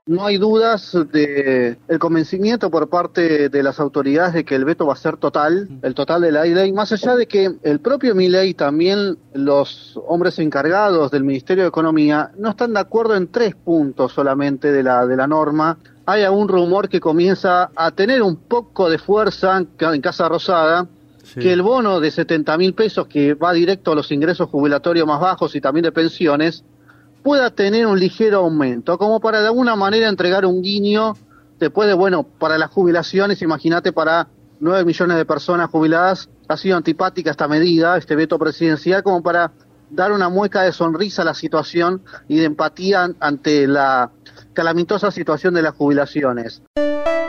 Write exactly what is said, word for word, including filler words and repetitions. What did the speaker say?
no hay dudas de el convencimiento por parte de las autoridades de que el veto va a ser total, el total de la ley, más allá de que el propio Milei, también los hombres encargados del Ministerio de Economía, no están de acuerdo en tres puntos solamente de la, de la norma. Hay algún rumor que comienza a tener un poco de fuerza en Casa Rosada, sí, que el bono de setenta mil pesos, que va directo a los ingresos jubilatorios más bajos y también de pensiones, pueda tener un ligero aumento, como para de alguna manera entregar un guiño después de, bueno, para las jubilaciones, imagínate, para nueve millones de personas jubiladas, ha sido antipática esta medida, este veto presidencial, como para dar una mueca de sonrisa a la situación y de empatía ante la calamitosa situación de las jubilaciones.